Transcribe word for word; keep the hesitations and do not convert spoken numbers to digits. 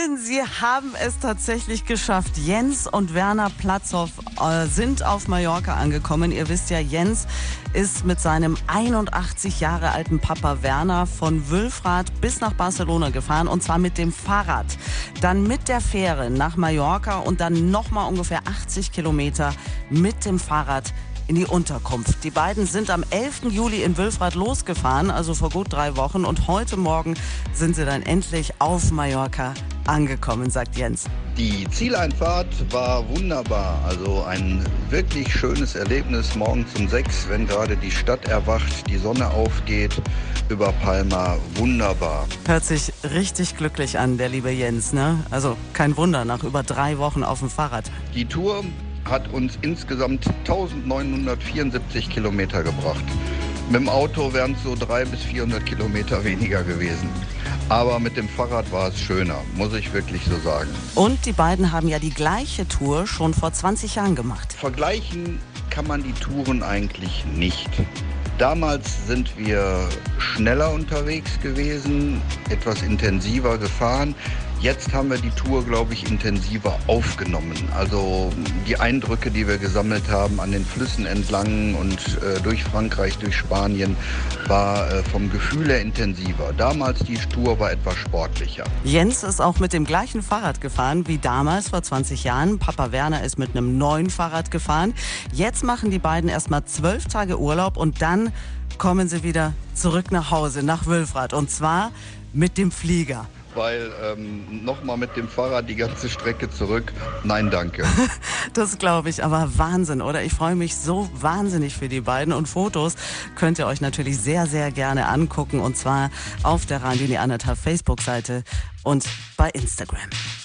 Freundinnen, sie haben es tatsächlich geschafft. Jens und Werner Platzhoff äh, sind auf Mallorca angekommen. Ihr wisst ja, Jens ist mit seinem einundachtzig Jahre alten Papa Werner von Wülfrath bis nach Barcelona gefahren, und zwar mit dem Fahrrad. Dann mit der Fähre nach Mallorca und dann nochmal ungefähr achtzig Kilometer mit dem Fahrrad in die Unterkunft. Die beiden sind am elften Juli in Wülfrath losgefahren, also vor gut drei Wochen. Und heute Morgen sind sie dann endlich auf Mallorca angekommen, sagt Jens. Die Zieleinfahrt war wunderbar. Also ein wirklich schönes Erlebnis morgens um sechs, wenn gerade die Stadt erwacht, die Sonne aufgeht über Palma. Wunderbar. Hört sich richtig glücklich an, der liebe Jens, ne? Also kein Wunder, nach über drei Wochen auf dem Fahrrad. Die Tour hat uns insgesamt eintausendneunhundertvierundsiebzig Kilometer gebracht. Mit dem Auto wären es so dreihundert bis vierhundert Kilometer weniger gewesen. Aber mit dem Fahrrad war es schöner, muss ich wirklich so sagen. Und die beiden haben ja die gleiche Tour schon vor zwanzig Jahren gemacht. Vergleichen kann man die Touren eigentlich nicht. Damals sind wir schneller unterwegs gewesen, etwas intensiver gefahren. Jetzt haben wir die Tour, glaube ich, intensiver aufgenommen. Also die Eindrücke, die wir gesammelt haben an den Flüssen entlang und äh, durch Frankreich, durch Spanien, war äh, vom Gefühl her intensiver. Damals die Tour war etwas sportlicher. Jens ist auch mit dem gleichen Fahrrad gefahren wie damals vor zwanzig Jahren. Papa Werner ist mit einem neuen Fahrrad gefahren. Jetzt machen die beiden erstmal zwölf Tage Urlaub und dann kommen sie wieder zurück nach Hause, nach Wülfrath. Und zwar mit dem Flieger. Weil ähm, nochmal mit dem Fahrrad die ganze Strecke zurück, nein, danke. Das glaube ich, aber Wahnsinn, oder? Ich freue mich so wahnsinnig für die beiden, und Fotos könnt ihr euch natürlich sehr, sehr gerne angucken, und zwar auf der Radio Neandertal Facebook-Seite und bei Instagram.